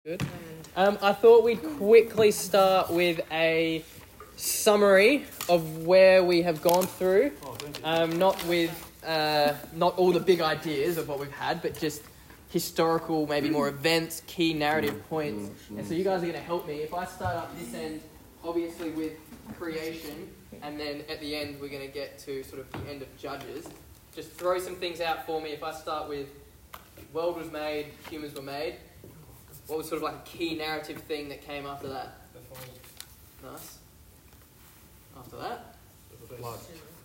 Good. I thought we'd quickly start with a summary of where we have gone through. Not all the big ideas of what we've had, but just historical, maybe more events, key narrative points. And so you guys are going to help me. If I start up this end, obviously with creation, and then at the end we're going to get to sort of the end of Judges. Just throw some things out for me. If I start with world was made, humans were made. What was sort of like a key narrative thing that came after that? The fall. Nice. After that? The flood.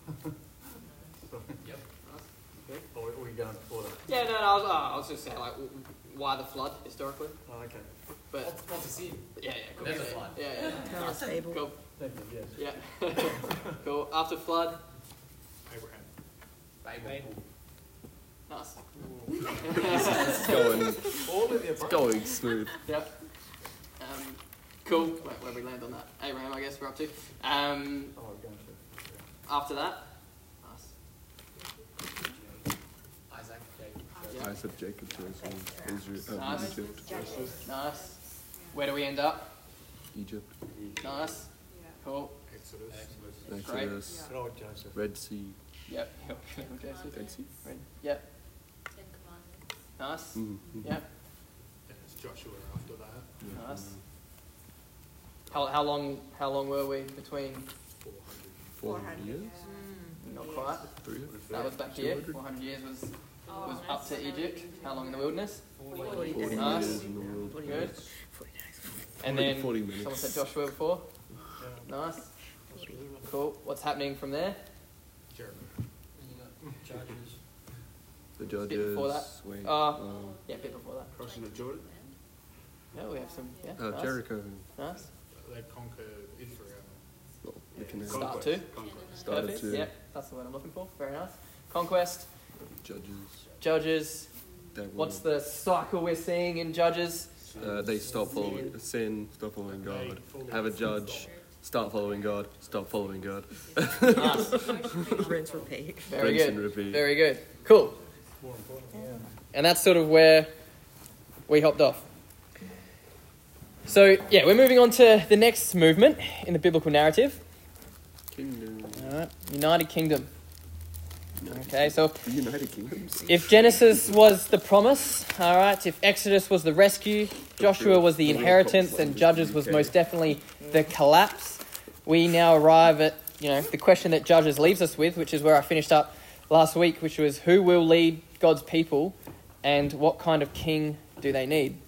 Yep. Nice. Good. Or were you going before that? Yeah, no, I was just saying, like, why the flood, historically? Oh, okay. But What's the scene? yeah, cool. There's a flood. Yeah. Nice. Fable. Cool. Thank you, yes. Yeah. Cool. After flood? Abraham. Babel. Nice. It's going smooth. Yep. Cool. Where we land on that? Abraham, I guess we're up to. Oh, we're going to. After that? Nice. Isaac. Yep. Isaac, Jacob, Joseph, Israel, Nice. Egypt, Nice. Where do we end up? Egypt, Nice. Cool. Exodus. Exodus, Good old Joseph. Red Sea, Yep. Red Sea. Yep. Nice. Mm-hmm. Yep. And it's Joshua after that. Nice. How long were we between? 400 years? Not quite. 300? That was back here. 200? 400 years was up to Egypt. How long in the wilderness? 40 Nice. years in the world. Good. And then 40 minutes. someone said Joshua before. Yeah. Nice. Cool. What's happening from there? Jeremy. The Bit Judges. before that. Wait, Yeah, a bit before that. Crossing the Jordan. Yeah, we have some. Yeah. Nice. Jericho. Nice. They conquer Israel. Well, the canal. Start to. Started Perfect. to Yep. That's the word I'm looking for. Very nice. Conquest. Judges. Judges. That What's one. the cycle we're seeing in Judges? They stop following sin, stop following God. Have a judge. Start following God. Stop following God. Nice. Rinse, repeat. Very Rinse good. and repeat. Very good. Cool. More important. And that's sort of where we hopped off. So, yeah, we're moving on to the next movement in the biblical narrative. Kingdom. All right. United Kingdom. Okay, so The United Kingdoms. if Genesis was the promise, all right, if Exodus was the rescue, Joshua was the inheritance, and Judges was most definitely the collapse, we now arrive at, the question that Judges leaves us with, which is where I finished up last week, which was who will lead God's people and what kind of king do they need?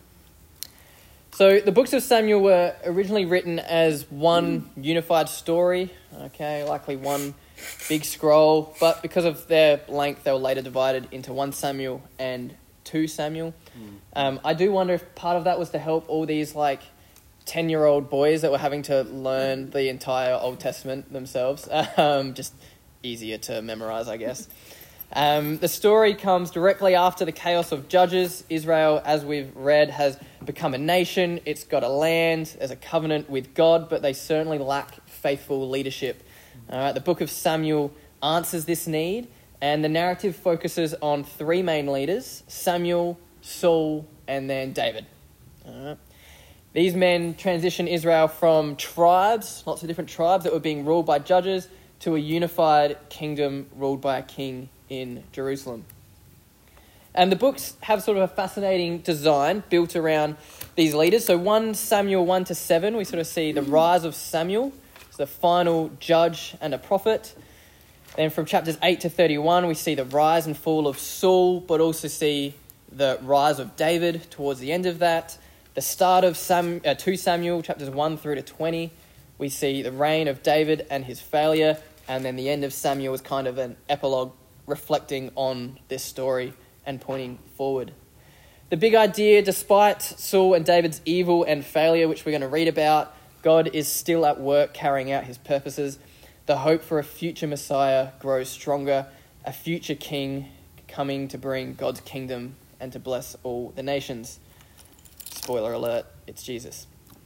So the books of Samuel were originally written as one unified story, okay, likely one big scroll, but because of their length, they were later divided into 1 Samuel and 2 Samuel. I do wonder if part of that was to help all these 10-year-old boys that were having to learn the entire Old Testament themselves. Just easier to memorize, I guess. The story comes directly after the chaos of Judges. Israel, as we've read, has become a nation. It's got a land. There's a covenant with God, but they certainly lack faithful leadership. All right, the book of Samuel answers this need, and the narrative focuses on 3 main leaders: Samuel, Saul, and then David. All right. These men transition Israel from tribes, lots of different tribes that were being ruled by judges, to a unified kingdom ruled by a king in Jerusalem. And the books have sort of a fascinating design built around these leaders. So 1 Samuel 1 to 7, we sort of see the rise of Samuel, the final judge and a prophet. Then from chapters 8 to 31, we see the rise and fall of Saul, but also see the rise of David towards the end of that. The start of 2 Samuel, chapters 1 through to 20, we see the reign of David and his failure, and then the end of Samuel is kind of an epilogue reflecting on this story and pointing forward. The big idea, despite Saul and David's evil and failure, which we're going to read about, God is still at work carrying out his purposes. The hope for a future Messiah grows stronger, a future king coming to bring God's kingdom and to bless all the nations. Spoiler alert, it's Jesus.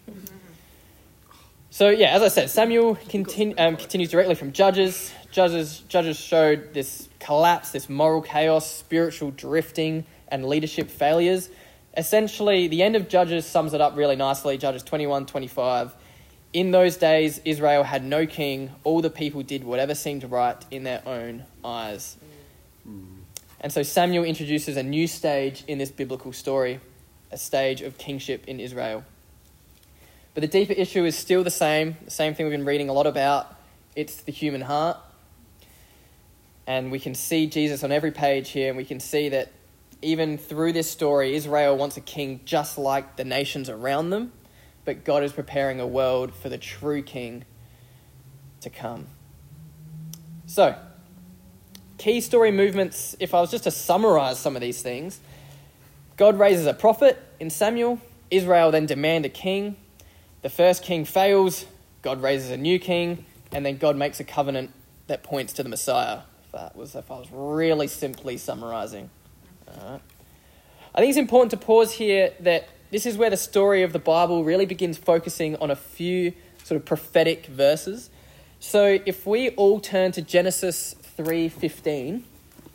So, yeah, as I said, Samuel continues directly from Judges. Judges showed this collapse, this moral chaos, spiritual drifting, and leadership failures. Essentially, the end of Judges sums it up really nicely. Judges 21-25. In those days, Israel had no king. All the people did whatever seemed right in their own eyes. And so Samuel introduces a new stage in this biblical story, a stage of kingship in Israel. But the deeper issue is still the same thing we've been reading a lot about. It's the human heart. And we can see Jesus on every page here, and we can see that even through this story, Israel wants a king just like the nations around them, but God is preparing a world for the true king to come. So, key story movements, if I was just to summarize some of these things, God raises a prophet in Samuel. Israel then demand a king. The first king fails. God raises a new king. And then God makes a covenant that points to the Messiah. If I was really simply summarizing. I think it's important to pause here that this is where the story of the Bible really begins focusing on a few sort of prophetic verses. So if we all turn to Genesis 3:15,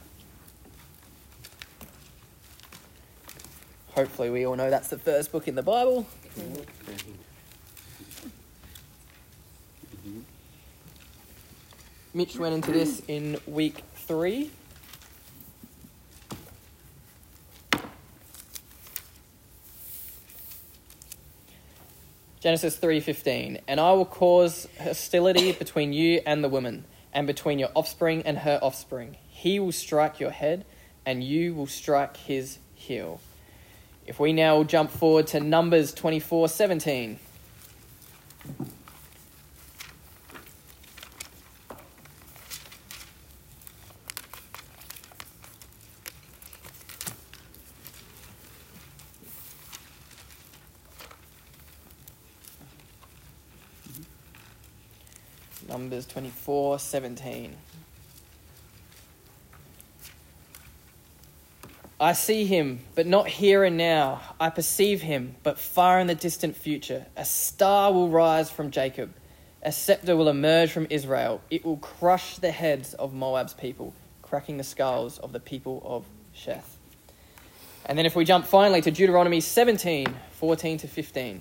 hopefully we all know that's the first book in the Bible. Mitch went into this in week 3. Genesis 3:15, and I will cause hostility between you and the woman, and between your offspring and her offspring. He will strike your head, and you will strike his heel. If we now jump forward to Numbers 24:17. Numbers 24:17. I see him, but not here and now. I perceive him, but far in the distant future. A star will rise from Jacob. A scepter will emerge from Israel. It will crush the heads of Moab's people, cracking the skulls of the people of Sheth. And then if we jump finally to Deuteronomy 17:14-15.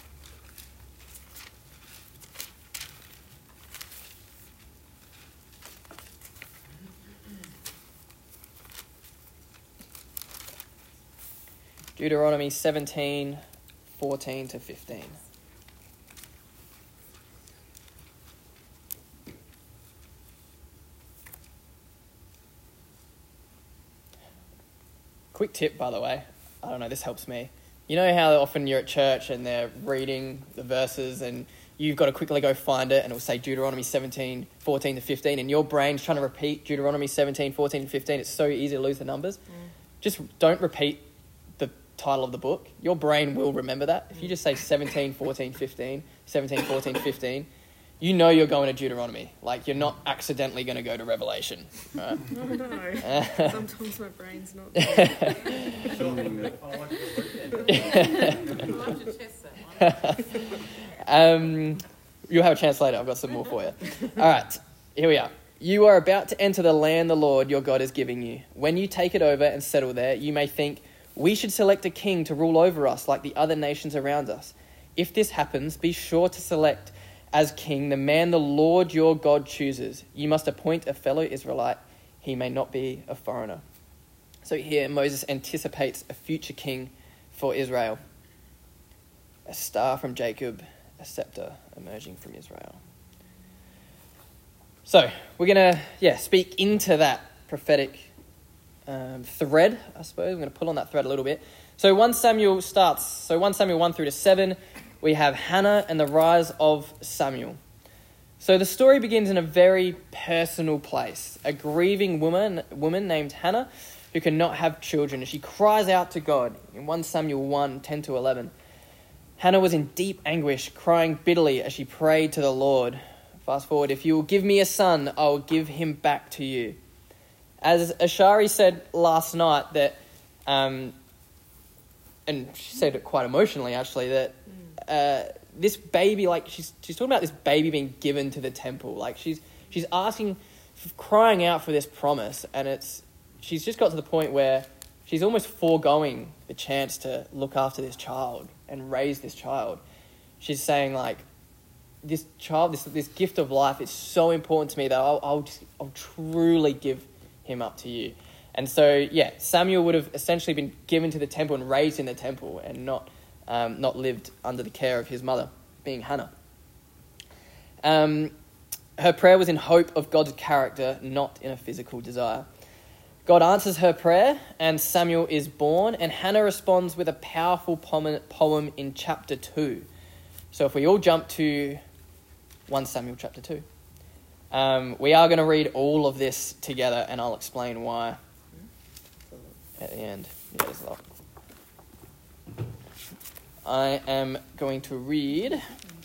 Deuteronomy 17:14-15. Quick tip, by the way. I don't know, this helps me. You know how often you're at church and they're reading the verses and you've got to quickly go find it and it'll say Deuteronomy 17:14-15 and your brain's trying to repeat Deuteronomy 17:14-15. It's so easy to lose the numbers. Just don't repeat title of the book. Your brain will remember that. If you just say 17:14-15, 17:14-15, you know you're going to Deuteronomy. Like, you're not accidentally going to go to Revelation. Right? No. Sometimes my brain's not. You'll have a chance later. I've got some more for you. All right, here we are. You are about to enter the land the Lord your God is giving you. When you take it over and settle there, you may think, we should select a king to rule over us like the other nations around us. If this happens, be sure to select as king the man the Lord your God chooses. You must appoint a fellow Israelite. He may not be a foreigner. So here Moses anticipates a future king for Israel. A star from Jacob, a scepter emerging from Israel. So we're going to speak into that prophetic thread, I suppose. I'm going to pull on that thread a little bit. So 1 Samuel starts. So 1 Samuel 1-7, we have Hannah and the rise of Samuel. So the story begins in a very personal place. A grieving woman named Hannah who cannot have children. And she cries out to God in 1 Samuel 1:10-11. Hannah was in deep anguish, crying bitterly as she prayed to the Lord. Fast forward, if you will give me a son, I will give him back to you. As Ashari said last night, that, and she said it quite emotionally actually, that this baby, like she's talking about this baby being given to the temple. Like she's asking, crying out for this promise, and she's just got to the point where she's almost foregoing the chance to look after this child and raise this child. She's saying, like, this child, this gift of life is so important to me that I'll truly give him up to you. And so, yeah, Samuel would have essentially been given to the temple and raised in the temple and not lived under the care of his mother, being Hannah. Her prayer was in hope of God's character, not in a physical desire. God answers her prayer, and Samuel is born, and Hannah responds with a powerful poem in chapter 2. So if we all jump to 1 Samuel chapter 2, we are going to read all of this together, and I'll explain why at the end. Yeah, there's a lot. I am going to read...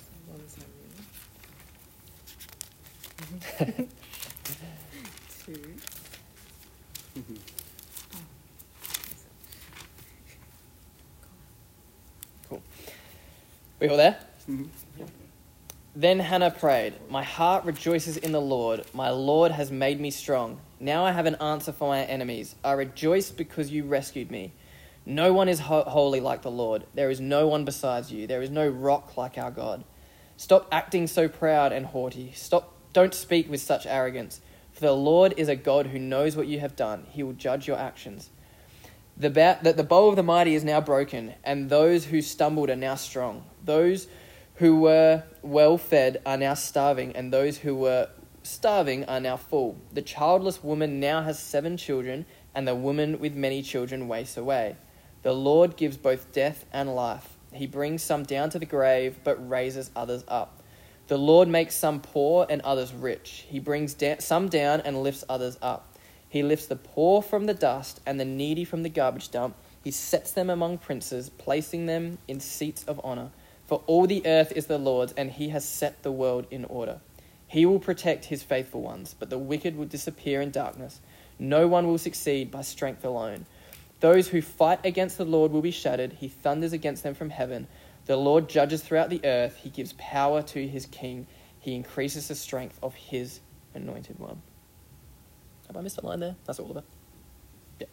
Cool. We all there? Mm-hmm. Then Hannah prayed, "My heart rejoices in the Lord. My Lord has made me strong. Now I have an answer for my enemies. I rejoice because you rescued me. No one is holy like the Lord. There is no one besides you. There is no rock like our God. Stop acting so proud and haughty. Don't speak with such arrogance. For the Lord is a God who knows what you have done. He will judge your actions. The bow of the mighty is now broken, and those who stumbled are now strong. Those who were well fed are now starving, and those who were starving are now full. The childless woman now has 7 children, and the woman with many children wastes away. The Lord gives both death and life. He brings some down to the grave, but raises others up. The Lord makes some poor and others rich. He brings some down and lifts others up. He lifts the poor from the dust and the needy from the garbage dump. He sets them among princes, placing them in seats of honor. For all the earth is the Lord's, and he has set the world in order. He will protect his faithful ones, but the wicked will disappear in darkness. No one will succeed by strength alone. Those who fight against the Lord will be shattered. He thunders against them from heaven. The Lord judges throughout the earth. He gives power to his king. He increases the strength of his anointed one. Have I missed a line there? That's all of it. Yeah.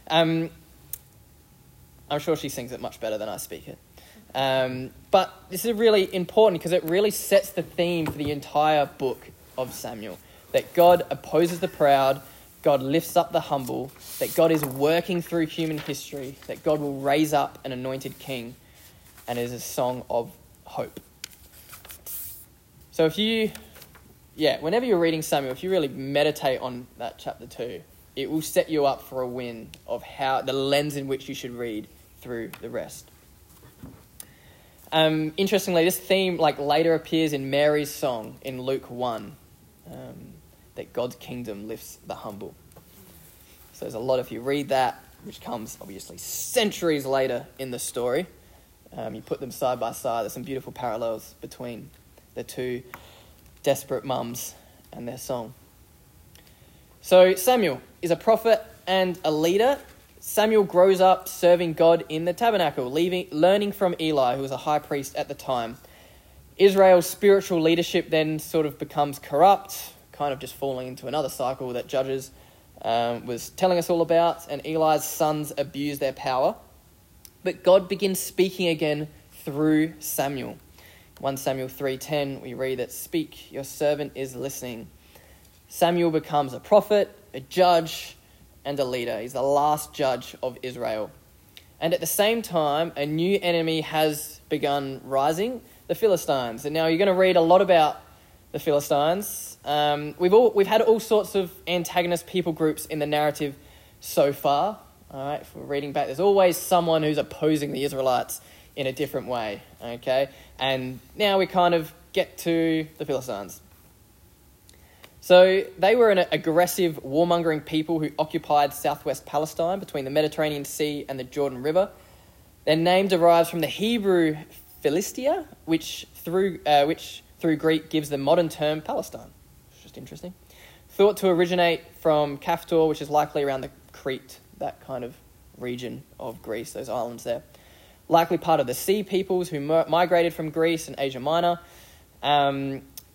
I'm sure she sings it much better than I speak it. But this is really important because it really sets the theme for the entire book of Samuel. That God opposes the proud, God lifts up the humble, that God is working through human history, that God will raise up an anointed king, and it is a song of hope. So whenever you're reading Samuel, if you really meditate on that chapter 2, it will set you up for a win of how the lens in which you should read through the rest. Interestingly, this theme later appears in Mary's song in Luke 1, that God's kingdom lifts the humble. So there's a lot, if you read that, which comes obviously centuries later in the story. You put them side by side, there's some beautiful parallels between the two desperate mums and their song. So Samuel is a prophet and a leader. Samuel grows up serving God in the tabernacle, learning from Eli, who was a high priest at the time. Israel's spiritual leadership then sort of becomes corrupt, kind of just falling into another cycle that Judges was telling us all about, and Eli's sons abuse their power. But God begins speaking again through Samuel. 1 Samuel 3:10, we read that, "Speak, your servant is listening." Samuel becomes a prophet, a judge, and a leader. He's the last judge of Israel. And at the same time, a new enemy has begun rising, the Philistines. And now you're going to read a lot about the Philistines. We've had all sorts of antagonist people groups in the narrative so far. All right, if we're reading back, there's always someone who's opposing the Israelites in a different way. Okay, and now we kind of get to the Philistines. So they were an aggressive, warmongering people who occupied southwest Palestine between the Mediterranean Sea and the Jordan River. Their name derives from the Hebrew Philistia, which through Greek gives the modern term Palestine. It's just interesting. Thought to originate from Kaftor, which is likely around the Crete, that kind of region of Greece, those islands there. Likely part of the Sea peoples who migrated from Greece and Asia Minor.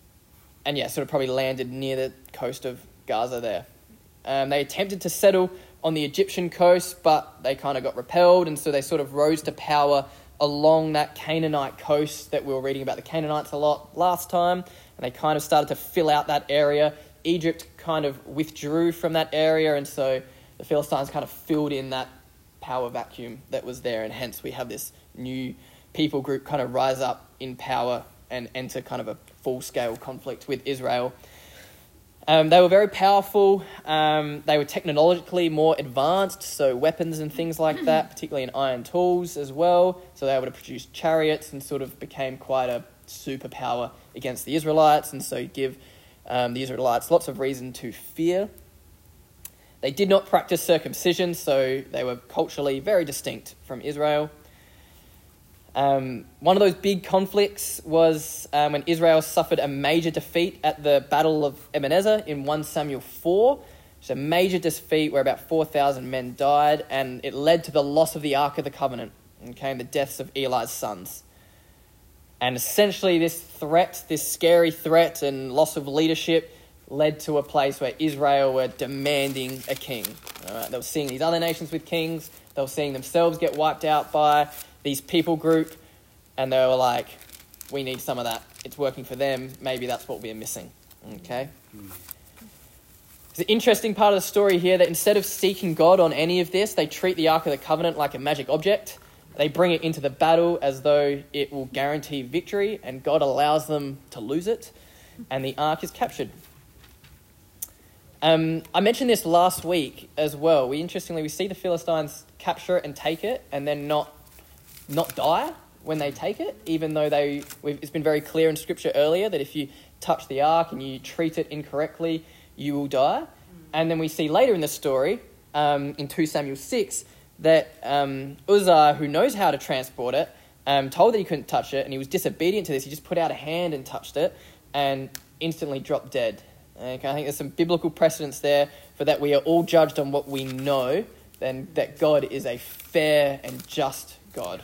And sort of probably landed near the coast of Gaza there. They attempted to settle on the Egyptian coast, but they kind of got repelled, and so they sort of rose to power along that Canaanite coast that we were reading about the Canaanites a lot last time, and they kind of started to fill out that area. Egypt kind of withdrew from that area, and so the Philistines kind of filled in that power vacuum that was there, and hence we have this new people group kind of rise up in power and enter kind of a full-scale conflict with Israel. They were very powerful. They were technologically more advanced, so weapons and things like that, particularly in iron tools as well. So they were able to produce chariots and sort of became quite a superpower against the Israelites, and so give the Israelites lots of reason to fear. They did not practice circumcision, so they were culturally very distinct from Israel. One of those big conflicts was when Israel suffered a major defeat at the Battle of Ebenezer in 1 Samuel 4. It's a major defeat where about 4,000 men died, and it led to the loss of the Ark of the Covenant, and the deaths of Eli's sons. And essentially this threat, this scary threat and loss of leadership led to a place where Israel were demanding a king. They were seeing these other nations with kings. They were seeing themselves get wiped out by these people group, and they were like, we need some of that. It's working for them. Maybe that's what we're missing. Okay? It's an interesting part of the story here that instead of seeking God on any of this, they treat the Ark of the Covenant like a magic object. They bring it into the battle as though it will guarantee victory, and God allows them to lose it, and the Ark is captured. I mentioned this last week as well. We see the Philistines capture it and take it, and then not die when they take it, even though it's been very clear in Scripture earlier that if you touch the ark and you treat it incorrectly, you will die. And then we see later in the story, in 2 Samuel 6, that Uzzah, who knows how to transport it, told that he couldn't touch it, and he was disobedient to this. He just put out a hand and touched it and instantly dropped dead. Okay, I think there's some biblical precedence there for that we are all judged on what we know, then that God is a fair and just God.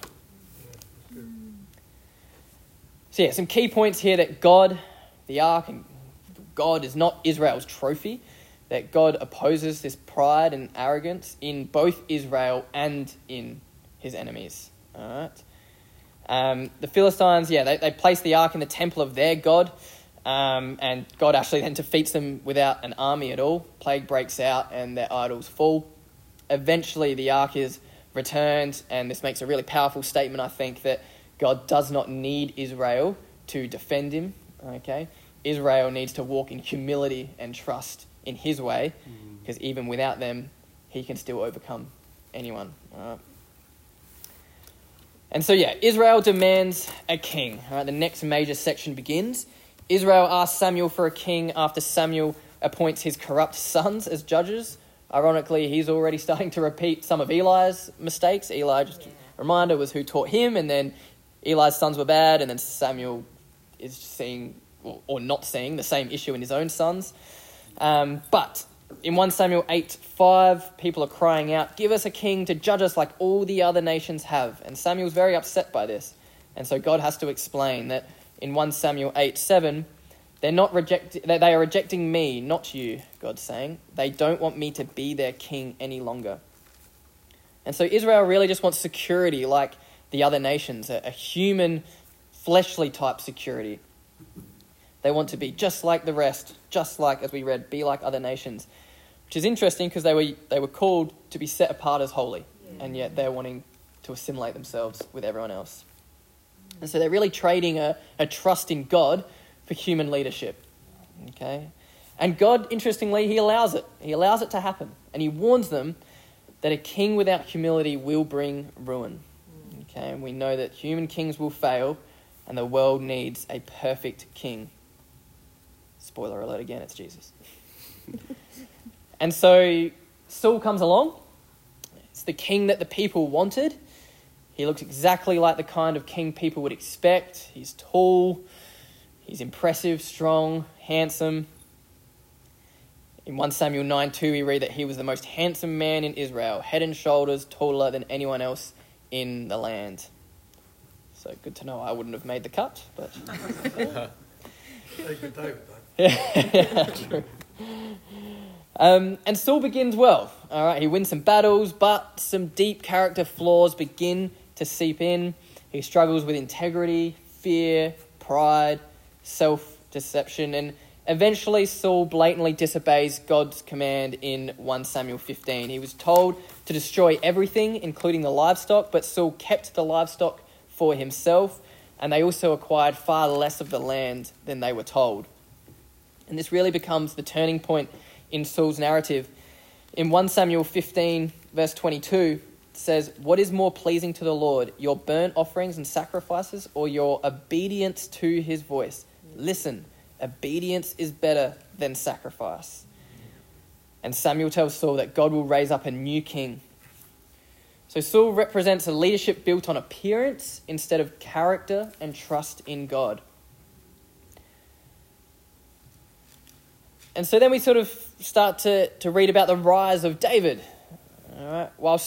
So some key points here that God, the ark, and God is not Israel's trophy, that God opposes this pride and arrogance in both Israel and in his enemies. All right. The Philistines, they place the ark in the temple of their God, and God actually then defeats them without an army at all. Plague breaks out and their idols fall. Eventually the ark is returned, and this makes a really powerful statement, I think, that God does not need Israel to defend him. Okay, Israel needs to walk in humility and trust in his way, because even without them, he can still overcome anyone. And so, Israel demands a king. All right, the next major section begins. Israel asks Samuel for a king after Samuel appoints his corrupt sons as judges. Ironically, he's already starting to repeat some of Eli's mistakes. Eli, just a reminder, was who taught him, and then Eli's sons were bad, and then Samuel is seeing, or not seeing, the same issue in his own sons. But in 1 Samuel 8:5, people are crying out, "Give us a king to judge us like all the other nations have." And Samuel's very upset by this. And so God has to explain that in 1 Samuel 8:7, they are rejecting me, not you, God's saying. They don't want me to be their king any longer. And so Israel really just wants security like the other nations, a human, fleshly type security. They want to be just like the rest, just like, as we read, be like other nations. Which is interesting because they were called to be set apart as holy, and yet they're wanting to assimilate themselves with everyone else. And so they're really trading a trust in God for human leadership. Okay? And God, interestingly, he allows it. He allows it to happen. And he warns them that a king without humility will bring ruin. Okay? And we know that human kings will fail, and the world needs a perfect king. Spoiler alert again, it's Jesus. And so Saul comes along. It's the king that the people wanted. He looks exactly like the kind of king people would expect. He's tall, he's impressive, strong, handsome. In 1 Samuel 9:2, we read that he was the most handsome man in Israel, head and shoulders taller than anyone else in the land. So good to know I wouldn't have made the cut, but... Take a day with that. Yeah, true. And Saul begins well. All right, he wins some battles, but some deep character flaws begin to seep in. He struggles with integrity, fear, pride, self-deception, and eventually Saul blatantly disobeys God's command in 1 Samuel 15. He was told to destroy everything, including the livestock, but Saul kept the livestock for himself, and they also acquired far less of the land than they were told. And this really becomes the turning point in Saul's narrative. In 1 Samuel 15, verse 22, it says, "What is more pleasing to the Lord, your burnt offerings and sacrifices, or your obedience to his voice? Listen, obedience is better than sacrifice." And Samuel tells Saul that God will raise up a new king. So Saul represents a leadership built on appearance instead of character and trust in God. And so then we sort of start to read about the rise of David. All right. While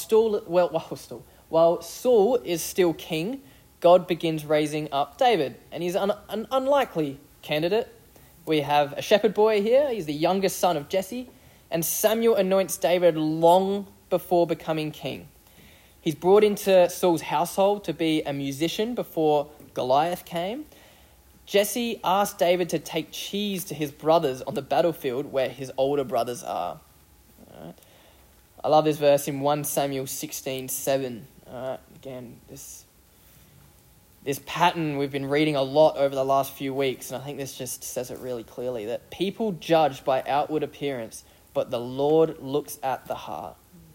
Saul is still king, God begins raising up David. And he's an unlikely candidate. We have a shepherd boy here. He's the youngest son of Jesse. And Samuel anoints David long before becoming king. He's brought into Saul's household to be a musician before Goliath came. Jesse asked David to take cheese to his brothers on the battlefield where his older brothers are. All right. I love this verse in 1 Samuel 16:7. Again, this pattern we've been reading a lot over the last few weeks, and I think this just says it really clearly, that people judge by outward appearance, but the Lord looks at the heart.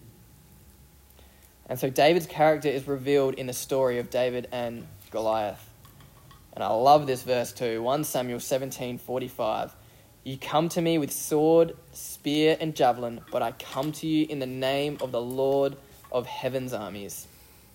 And so David's character is revealed in the story of David and Goliath. And I love this verse too, 1 Samuel 17:45. "You come to me with sword, spear, and javelin, but I come to you in the name of the Lord of heaven's armies."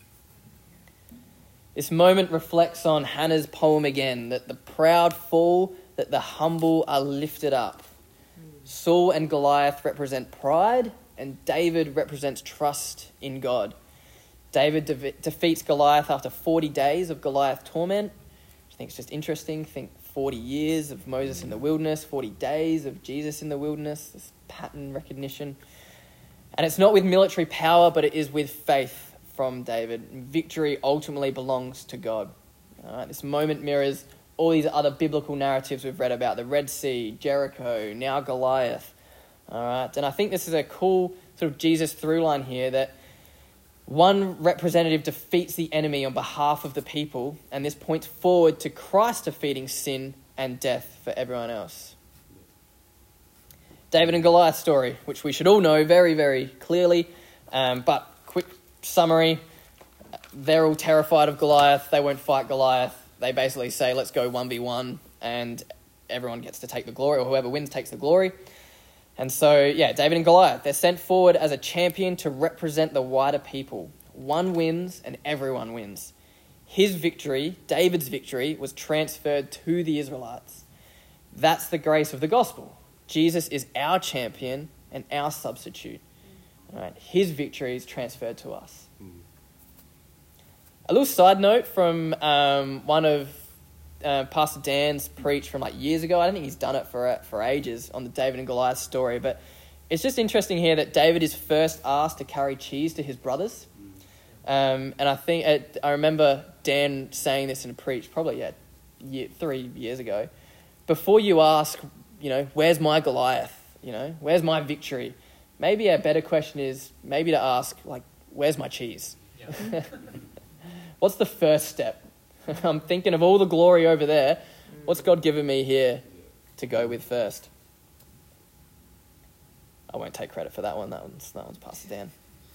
This moment reflects on Hannah's poem again, that the proud fall, that the humble are lifted up. Saul and Goliath represent pride, and David represents trust in God. David defeats Goliath after 40 days of Goliath torment. I think it's just interesting. Think 40 years of Moses in the wilderness, 40 days of Jesus in the wilderness, this pattern recognition. And it's not with military power, but it is with faith from David. Victory ultimately belongs to God. All right, this moment mirrors all these other biblical narratives we've read about, the Red Sea, Jericho, now Goliath. All right, and I think this is a cool sort of Jesus through line here, that one representative defeats the enemy on behalf of the people, and this points forward to Christ defeating sin and death for everyone else. David and Goliath story, which we should all know very, very clearly, but quick summary. They're all terrified of Goliath. They won't fight Goliath. They basically say, let's go 1v1, and everyone gets to take the glory, or whoever wins takes the glory. And so, David and Goliath, they're sent forward as a champion to represent the wider people. One wins and everyone wins. His victory, David's victory, was transferred to the Israelites. That's the grace of the gospel. Jesus is our champion and our substitute. All right, his victory is transferred to us. A little side note from one of Pastor Dan's preach from years ago. I don't think he's done it for ages on the David and Goliath story, but it's just interesting here that David is first asked to carry cheese to his brothers. And I remember Dan saying this in a preach probably 3 years ago. Before you ask, where's my Goliath? Where's my victory? Maybe a better question is maybe to ask, where's my cheese? Yeah. What's the first step? I'm thinking of all the glory over there. What's God given me here to go with first? I won't take credit for that one. That one's Pastor Dan.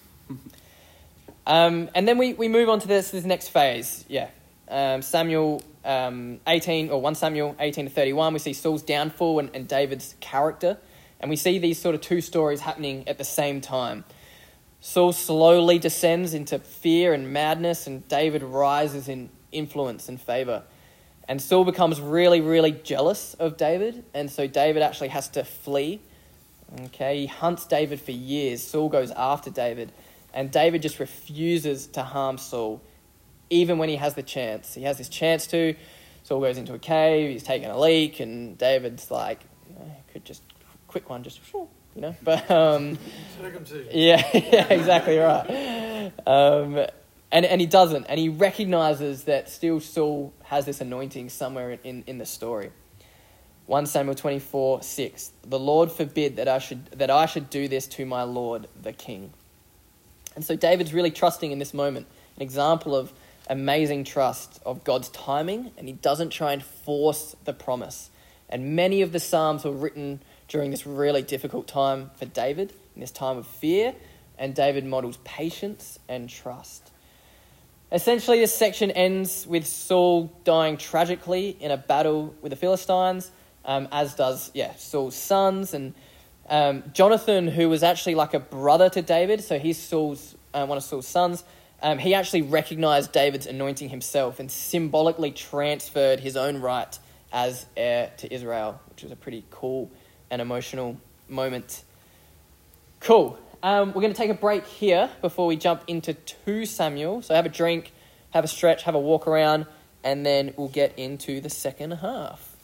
And then we move on to this next phase. Samuel 18, or 1 Samuel 18 to 31. We see Saul's downfall and David's character. And we see these sort of two stories happening at the same time. Saul slowly descends into fear and madness, and David rises in influence and favor. And Saul becomes really, really jealous of David, and so David actually has to flee. Okay, he hunts David for years. Saul goes after David, and David just refuses to harm Saul, even when he has the chance. He has this chance to. Saul goes into a cave, he's taking a leak, and David's like, could just, quick one, just you know. But Circumcision. yeah, yeah, exactly right. And he doesn't, and he recognizes that still Saul has this anointing somewhere in the story. 1 Samuel 24:6. The Lord forbid that I should do this to my Lord the king. And so David's really trusting in this moment, an example of amazing trust of God's timing, and he doesn't try and force the promise. And many of the Psalms were written during this really difficult time for David, in this time of fear, and David models patience and trust. Essentially, this section ends with Saul dying tragically in a battle with the Philistines, as does Saul's sons. And Jonathan, who was actually like a brother to David, so he's one of Saul's sons, he actually recognized David's anointing himself and symbolically transferred his own right as heir to Israel, which was a pretty cool and emotional moment. Cool. We're going to take a break here before we jump into 2 Samuel. So have a drink, have a stretch, have a walk around, and then we'll get into the second half.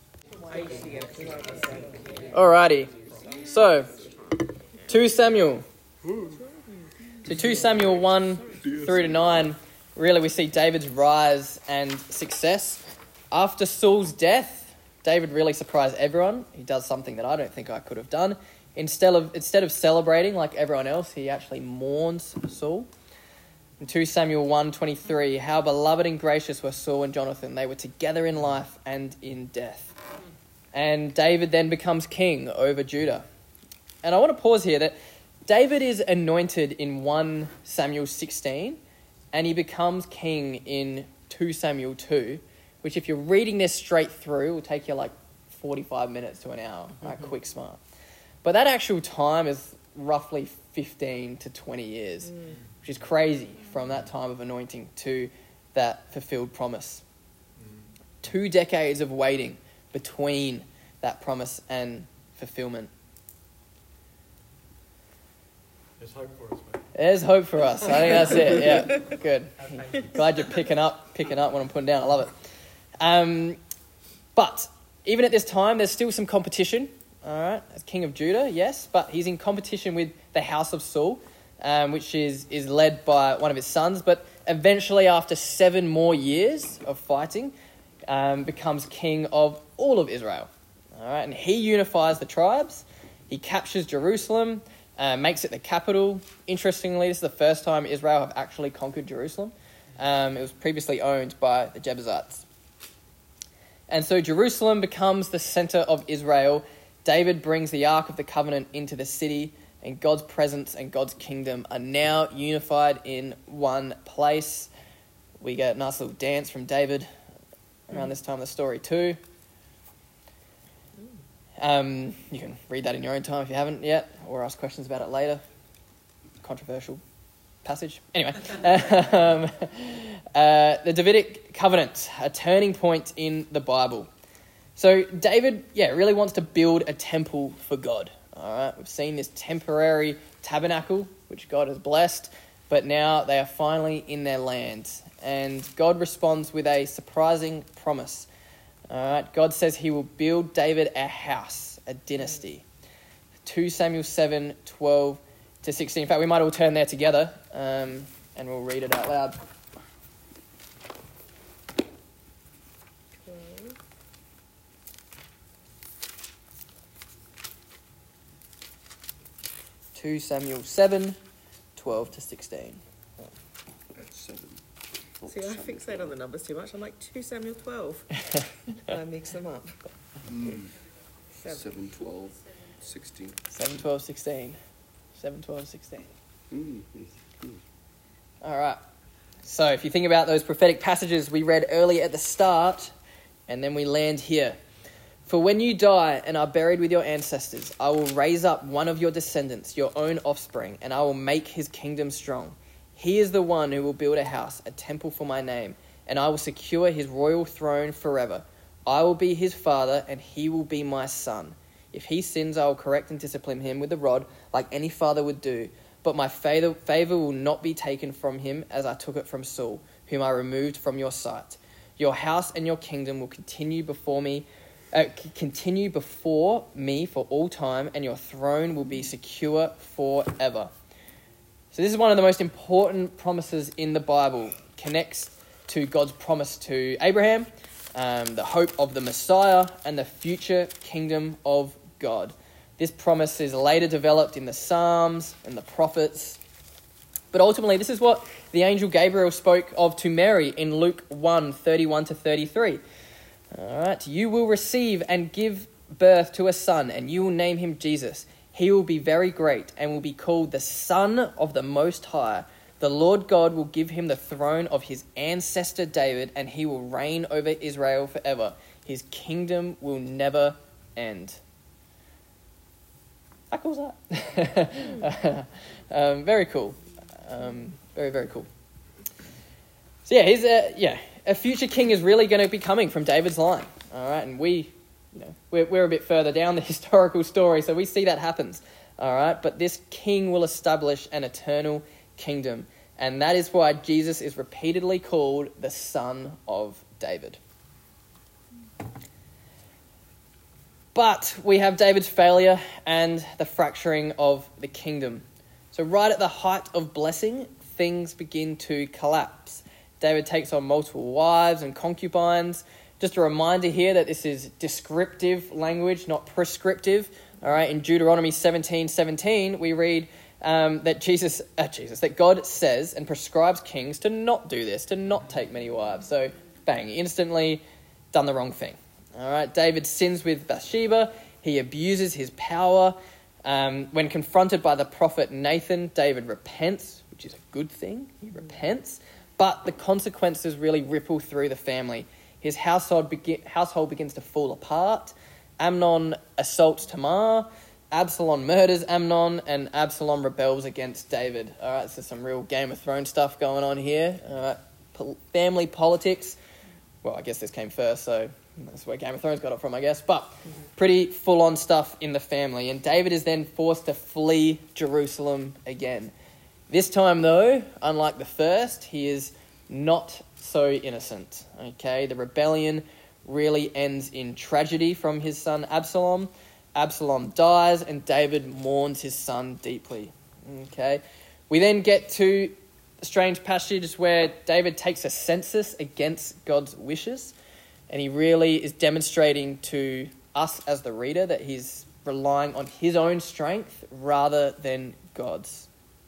Alrighty. So, 2 Samuel. So 2 Samuel 1 through to 9, really we see David's rise and success. After Saul's death, David really surprised everyone. He does something that I don't think I could have done. Instead of celebrating like everyone else, he actually mourns Saul. In 2 Samuel 1:23, how beloved and gracious were Saul and Jonathan. They were together in life and in death. And David then becomes king over Judah. And I want to pause here that David is anointed in 1 Samuel 16, and he becomes king in 2 Samuel 2, which if you're reading this straight through, will take you like 45 minutes to an hour, like quick smart. But that actual time is roughly 15 to 20 years, which is crazy from that time of anointing to that fulfilled promise. 2 decades of waiting between that promise and fulfillment. There's hope for us, mate. There's hope for us. I think that's it. Yeah, good. Glad you're picking up what I'm putting down. I love it. But even at this time, there's still some competition. All right, as king of Judah, yes, but he's in competition with the house of Saul, which is led by one of his sons. But eventually, after 7 more years of fighting, becomes king of all of Israel. All right, and he unifies the tribes. He captures Jerusalem. Makes it the capital. Interestingly, this is the first time Israel have actually conquered Jerusalem. It was previously owned by the Jebusites. And so Jerusalem becomes the center of Israel. David brings the Ark of the Covenant into the city, and God's presence and God's kingdom are now unified in one place. We get a nice little dance from David around this time of the story too. You can read that in your own time if you haven't yet, or ask questions about it later. Controversial passage. Anyway, the Davidic covenant, a turning point in the Bible. So David, really wants to build a temple for God. All right, we've seen this temporary tabernacle, which God has blessed, but now they are finally in their land. And God responds with a surprising promise. All right, God says he will build David a house, a dynasty. 2 Samuel 7:12 to 16. In fact, we might all turn there together and we'll read it out loud. Okay. 2 Samuel 7:12 to 16. That's 7. See, I fixate on the numbers too much. I'm like 2 Samuel 12. I mix them up. 7, 12, 16. 7:12, 16. 7:12, 16. Yes. All right. So if you think about those prophetic passages we read earlier at the start, and then we land here. For when you die and are buried with your ancestors, I will raise up one of your descendants, your own offspring, and I will make his kingdom strong. He is the one who will build a house, a temple for my name, and I will secure his royal throne forever. I will be his father, and he will be my son. If he sins, I will correct and discipline him with a rod, like any father would do. But my favor will not be taken from him, as I took it from Saul, whom I removed from your sight. Your house and your kingdom will continue before me continue before me for all time, and your throne will be secure forever. So this is one of the most important promises in the Bible. Connects to God's promise to Abraham, the hope of the Messiah, and the future kingdom of God. This promise is later developed in the Psalms and the prophets. But ultimately, this is what the angel Gabriel spoke of to Mary in Luke 1:31-33. All right, you will receive and give birth to a son, and you will name him Jesus. He will be very great and will be called the Son of the Most High. The Lord God will give him the throne of his ancestor David, and he will reign over Israel forever. His kingdom will never end. How cool is that? Very cool. Very, very cool. So a future king is really going to be coming from David's line. All right, and we're a bit further down the historical story, so we see that happens. All right, but this king will establish an eternal kingdom, and that is why Jesus is repeatedly called the Son of David. But we have David's failure and the fracturing of the kingdom. So right at the height of blessing, things begin to collapse. David takes on multiple wives and concubines. Just a reminder here that this is descriptive language, not prescriptive. All right, in Deuteronomy 17:17, we read that God says and prescribes kings to not do this, to not take many wives. So, bang, instantly done the wrong thing. All right, David sins with Bathsheba. He abuses his power. When confronted by the prophet Nathan, David repents, which is a good thing. He repents. But the consequences really ripple through the family. His household begins to fall apart. Amnon assaults Tamar. Absalom murders Amnon, and Absalom rebels against David. All right, so some real Game of Thrones stuff going on here. All right, family politics. Well, I guess this came first, so that's where Game of Thrones got it from, I guess. But pretty full-on stuff in the family. And David is then forced to flee Jerusalem again. This time, though, unlike the first, he is not so innocent. Okay, the rebellion really ends in tragedy from his son Absalom. Absalom dies, and David mourns his son deeply. Okay, we then get to a strange passage where David takes a census against God's wishes, and he really is demonstrating to us as the reader that he's relying on his own strength rather than God's.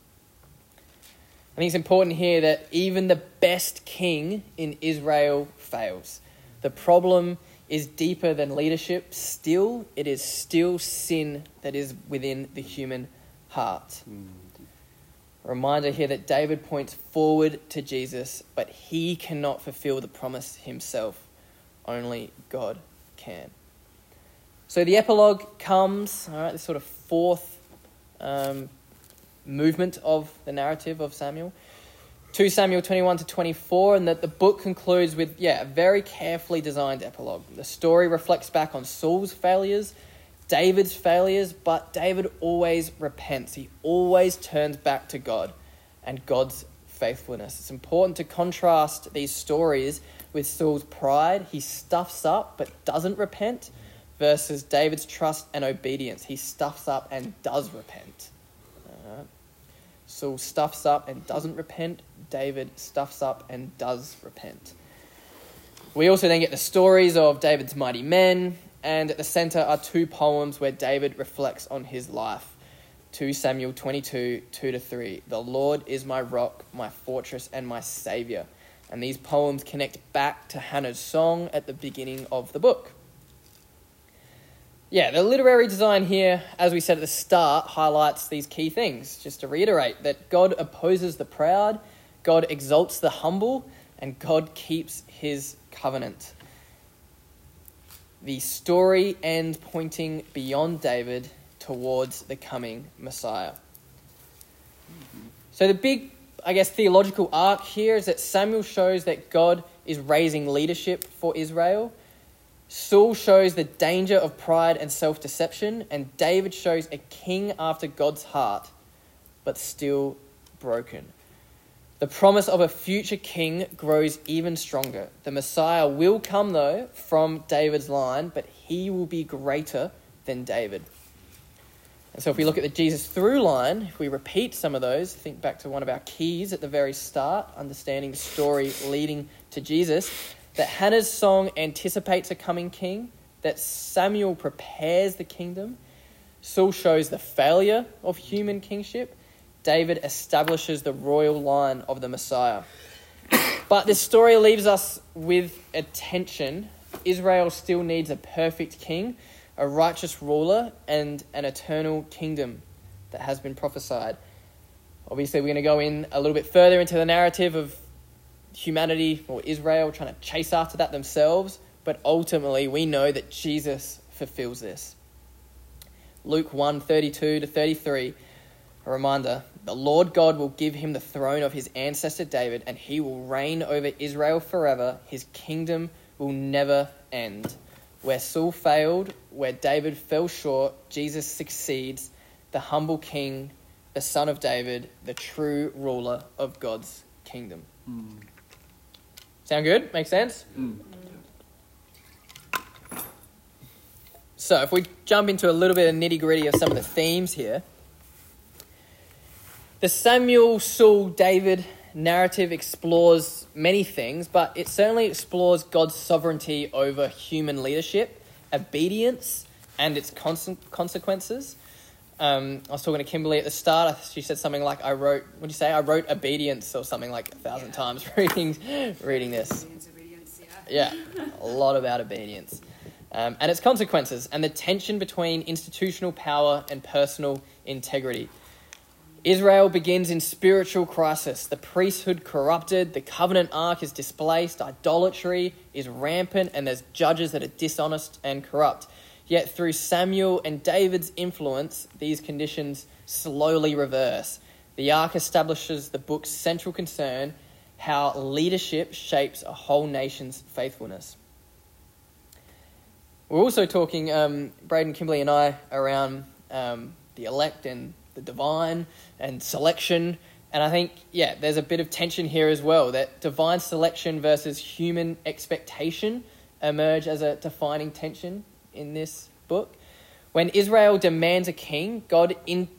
I think it's important here that even the best king in Israel fails. The problem is deeper than leadership. It is still sin that is within the human heart. A reminder here that David points forward to Jesus, but he cannot fulfill the promise himself. Only God can. So the epilogue comes, all right, this sort of fourth movement of the narrative of Samuel. 2 Samuel 21-24, and that the book concludes with, a very carefully designed epilogue. The story reflects back on Saul's failures, David's failures, but David always repents. He always turns back to God and God's faithfulness. It's important to contrast these stories with Saul's pride. He stuffs up but doesn't repent, versus David's trust and obedience. He stuffs up and does repent. Saul stuffs up and doesn't repent. David stuffs up and does repent. We also then get the stories of David's mighty men, and at the centre are two poems where David reflects on his life. 2 Samuel 22, 2-3. The Lord is my rock, my fortress, and my saviour. And these poems connect back to Hannah's song at the beginning of the book. The literary design here, as we said at the start, highlights these key things. Just to reiterate, that God opposes the proud, God exalts the humble, and God keeps his covenant. The story ends pointing beyond David towards the coming Messiah. So the big, theological arc here is that Samuel shows that God is raising leadership for Israel. Saul shows the danger of pride and self-deception, and David shows a king after God's heart, but still broken. The promise of a future king grows even stronger. The Messiah will come, though, from David's line, but he will be greater than David. And so if we look at the Jesus through line, if we repeat some of those, think back to one of our keys at the very start, understanding the story leading to Jesus, that Hannah's song anticipates a coming king, that Samuel prepares the kingdom, Saul shows the failure of human kingship, David establishes the royal line of the Messiah. But this story leaves us with a tension. Israel still needs a perfect king, a righteous ruler, and an eternal kingdom that has been prophesied. Obviously, we're going to go in a little bit further into the narrative of humanity or Israel trying to chase after that themselves, but ultimately we know that Jesus fulfills this. Luke 1:32-33, a reminder, the Lord God will give him the throne of his ancestor David, and he will reign over Israel forever. His kingdom will never end. Where Saul failed, where David fell short, Jesus succeeds, the humble king, the son of David, the true ruler of God's kingdom. Sound good? Make sense? So if we jump into a little bit of nitty-gritty of some of the themes here, the Samuel, Saul, David narrative explores many things, but it certainly explores God's sovereignty over human leadership, obedience, and its consequences. I was talking to Kimberly at the start. She said something like, I wrote obedience or something like 1,000 times reading this. Obedience, Yeah, a lot about obedience. And its consequences, and the tension between institutional power and personal integrity. Israel begins in spiritual crisis. The priesthood corrupted, the covenant ark is displaced, idolatry is rampant, and there's judges that are dishonest and corrupt. Yet through Samuel and David's influence, these conditions slowly reverse. The ark establishes the book's central concern, how leadership shapes a whole nation's faithfulness. We're also talking, Braden, Kimberly and I, around the elect and the divine and selection. And I think, there's a bit of tension here as well, that divine selection versus human expectation emerge as a defining tension in this book. When Israel demands a king, God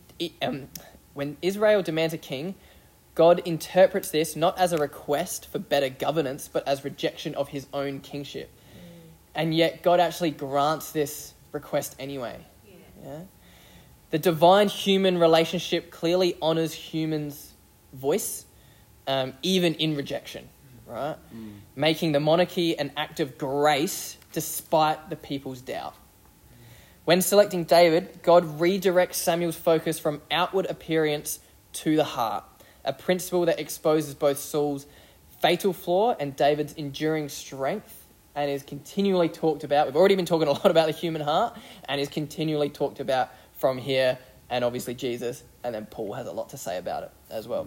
interprets this not as a request for better governance, but as rejection of his own kingship. And yet God actually grants this request anyway. Yeah? The divine-human relationship clearly honours humans' voice, even in rejection, right? Making the monarchy an act of grace despite the people's doubt. When selecting David, God redirects Samuel's focus from outward appearance to the heart, a principle that exposes both Saul's fatal flaw and David's enduring strength, and is continually talked about. We've already been talking a lot about the human heart, and is continually talked about from here, and obviously Jesus, and then Paul has a lot to say about it as well.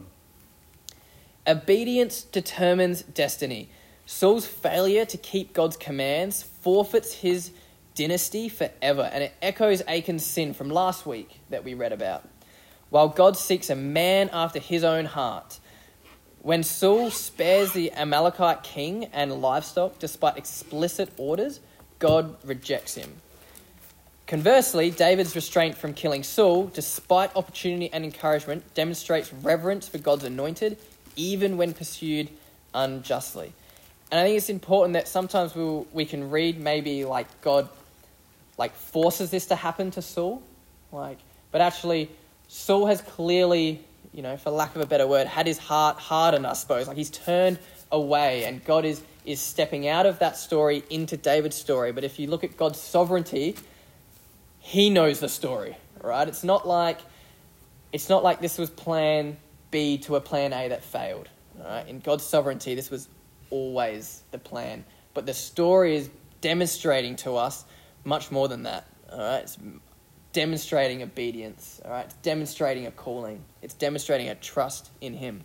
Obedience determines destiny. Saul's failure to keep God's commands forfeits his dynasty forever, and it echoes Achan's sin from last week that we read about. While God seeks a man after his own heart, when Saul spares the Amalekite king and livestock despite explicit orders, God rejects him. Conversely, David's restraint from killing Saul, despite opportunity and encouragement, demonstrates reverence for God's anointed, even when pursued unjustly. And I think it's important that sometimes we can read maybe like God forces this to happen to Saul, but actually Saul has clearly, for lack of a better word, had his heart hardened, I suppose. He's turned away, and God is stepping out of that story into David's story. But if you look at God's sovereignty, he knows the story, right? It's not like this was plan B to a plan A that failed. Right? In God's sovereignty, this was always the plan. But the story is demonstrating to us much more than that. All right? It's demonstrating obedience. All right? It's demonstrating a calling. It's demonstrating a trust in him.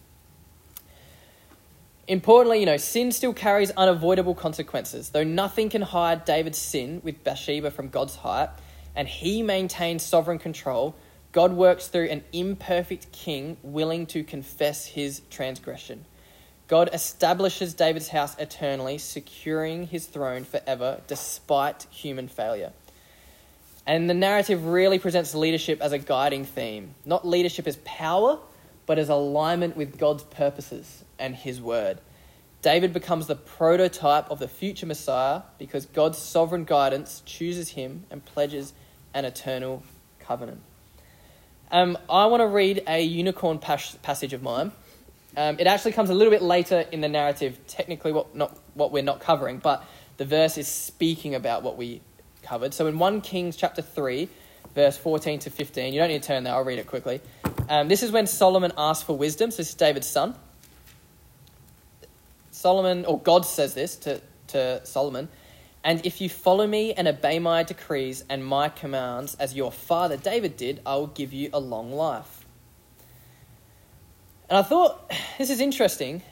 Importantly, sin still carries unavoidable consequences. Though nothing can hide David's sin with Bathsheba from God's sight, and he maintains sovereign control, God works through an imperfect king willing to confess his transgression. God establishes David's house eternally, securing his throne forever despite human failure. And the narrative really presents leadership as a guiding theme. Not leadership as power, but as alignment with God's purposes and his word. David becomes the prototype of the future Messiah because God's sovereign guidance chooses him and pledges an eternal covenant. I want to read a unicorn passage of mine. It actually comes a little bit later in the narrative, technically what we're not covering, but the verse is speaking about what we covered. So in 1 Kings chapter 3, verse 14 to 15, you don't need to turn there, I'll read it quickly. This is when Solomon asked for wisdom. So this is David's son. God says this to Solomon, "And if you follow me and obey my decrees and my commands as your father David did, I will give you a long life." And I thought, this is interesting,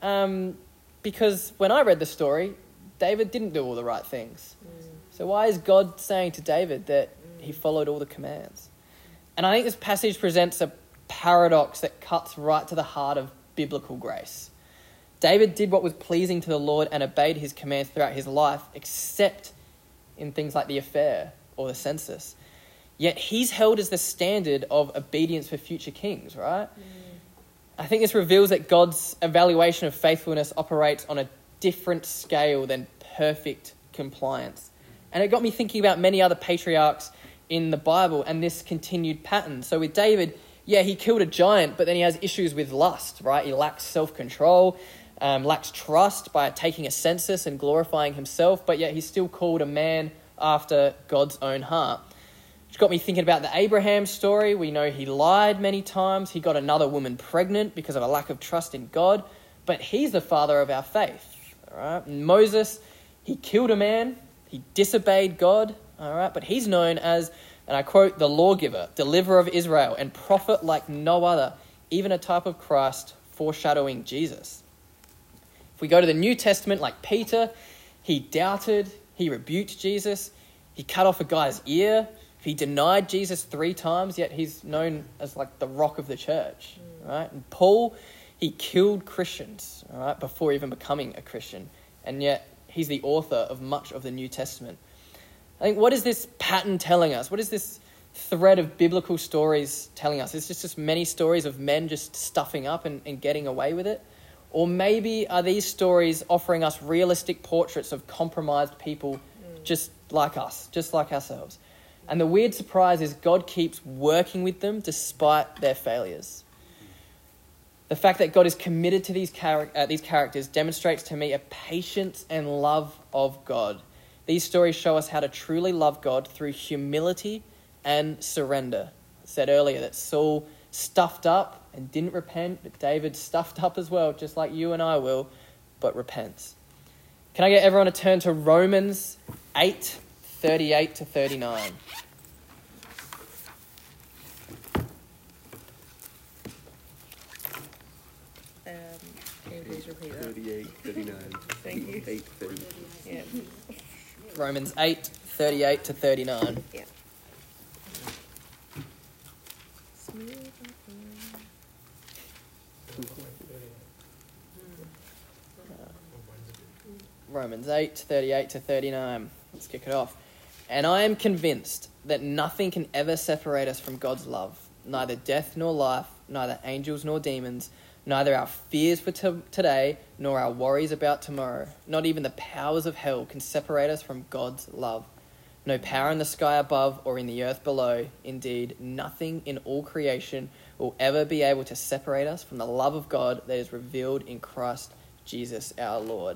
because when I read the story, David didn't do all the right things. So why is God saying to David that he followed all the commands? And I think this passage presents a paradox that cuts right to the heart of biblical grace. David did what was pleasing to the Lord and obeyed his commands throughout his life, except in things like the affair or the census. Yet he's held as the standard of obedience for future kings, right? I think this reveals that God's evaluation of faithfulness operates on a different scale than perfect compliance. And it got me thinking about many other patriarchs in the Bible and this continued pattern. So with David, yeah, he killed a giant, but then he has issues with lust, right? He lacks self-control, lacks trust by taking a census and glorifying himself, but yet he's still called a man after God's own heart. Which got me thinking about the Abraham story. We know he lied many times. He got another woman pregnant because of a lack of trust in God, but he's the father of our faith. All right? And Moses, he killed a man. He disobeyed God. All right? But he's known as, and I quote, the lawgiver, deliverer of Israel, and prophet like no other, even a type of Christ foreshadowing Jesus. If we go to the New Testament, like Peter, he doubted, he rebuked Jesus, he cut off a guy's ear, he denied Jesus 3 times, yet he's known as like the rock of the church, right? And Paul, he killed Christians, all right, before even becoming a Christian, and yet he's the author of much of the New Testament. I think, what is this pattern telling us? What is this thread of biblical stories telling us? Is this just many stories of men just stuffing up and getting away with it? Or maybe are these stories offering us realistic portraits of compromised people just like us, just like ourselves? And the weird surprise is God keeps working with them despite their failures. The fact that God is committed to these characters demonstrates to me a patience and love of God. These stories show us how to truly love God through humility and surrender. I said earlier that Saul stuffed up and didn't repent, but David stuffed up as well, just like you and I will, but repents. Can I get everyone to turn to Romans 8, 38 to 39? Can you please repeat that? 38, 39. Thank you. 8, 30. Yeah. Romans 8, 38 to 39. Yeah. Romans 8, 38 to 39. Let's kick it off. "And I am convinced that nothing can ever separate us from God's love, neither death nor life, neither angels nor demons, neither our fears for today nor our worries about tomorrow. Not even the powers of hell can separate us from God's love. No power in the sky above or in the earth below. Indeed, nothing in all creation will ever be able to separate us from the love of God that is revealed in Christ Jesus our Lord."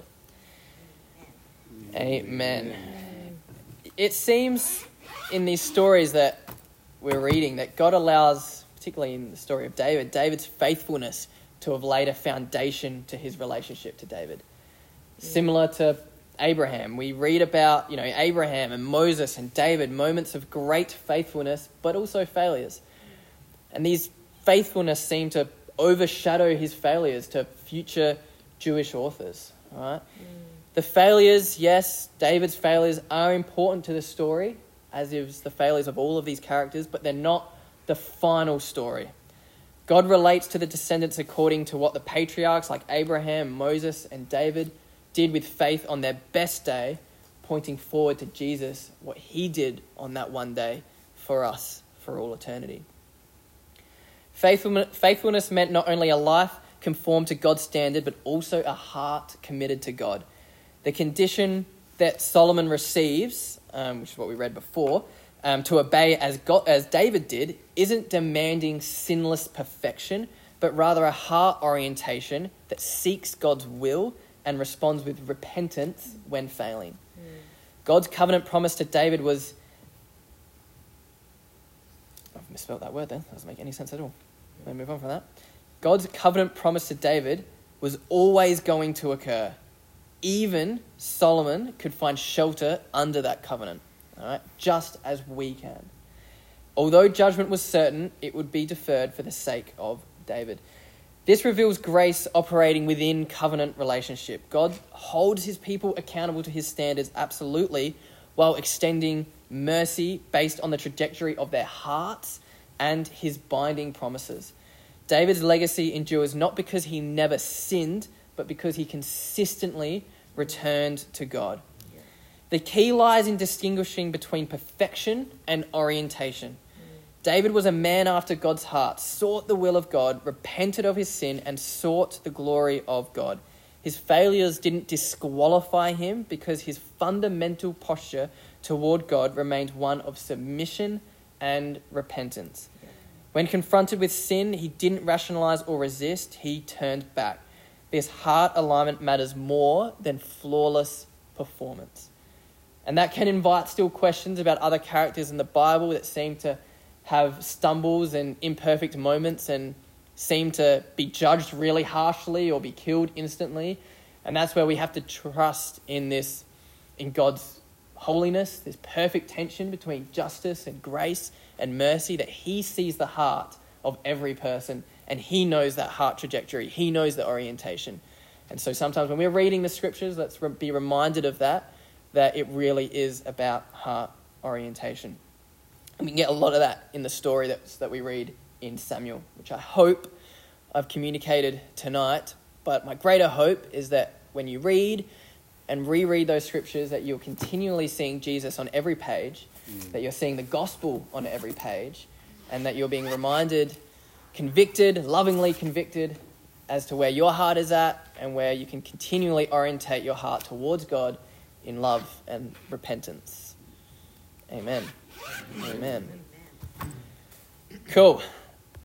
Amen. It seems in these stories that we're reading that God allows, particularly in the story of David, David's faithfulness to have laid a foundation to his relationship to David. Similar to Abraham, we read about, Abraham and Moses and David, moments of great faithfulness, but also failures. And these faithfulness seem to overshadow his failures to future Jewish authors, right? The failures, yes, David's failures are important to the story, as is the failures of all of these characters, but they're not the final story. God relates to the descendants according to what the patriarchs like Abraham, Moses, and David did with faith on their best day, pointing forward to Jesus, what he did on that one day for us, for all eternity. Faithfulness meant not only a life conformed to God's standard, but also a heart committed to God. The condition that Solomon receives, which is what we read before, to obey as David did, isn't demanding sinless perfection, but rather a heart orientation that seeks God's will and responds with repentance when failing. God's covenant promise to David was... I've misspelled that word then. That doesn't make any sense at all. Let me move on from that. God's covenant promise to David was always going to occur. Even Solomon could find shelter under that covenant. All right? Just as we can. Although judgment was certain, it would be deferred for the sake of David. This reveals grace operating within covenant relationship. God holds his people accountable to his standards absolutely, while extending mercy based on the trajectory of their hearts and his binding promises. David's legacy endures not because he never sinned, but because he consistently returned to God. The key lies in distinguishing between perfection and orientation. David was a man after God's heart, sought the will of God, repented of his sin, and sought the glory of God. His failures didn't disqualify him because his fundamental posture toward God remained one of submission and repentance. When confronted with sin, he didn't rationalize or resist, he turned back. This heart alignment matters more than flawless performance. And that can invite still questions about other characters in the Bible that seem to have stumbles and imperfect moments and seem to be judged really harshly or be killed instantly. And that's where we have to trust in God's holiness, this perfect tension between justice and grace and mercy, that he sees the heart of every person and he knows that heart trajectory. He knows the orientation. And so sometimes when we're reading the scriptures, let's be reminded of that it really is about heart orientation. And we can get a lot of that in the story that we read in Samuel, which I hope I've communicated tonight. But my greater hope is that when you read and reread those scriptures, that you're continually seeing Jesus on every page, that you're seeing the gospel on every page, and that you're being reminded, convicted, lovingly convicted, as to where your heart is at and where you can continually orientate your heart towards God in love and repentance. Amen. Amen. Cool.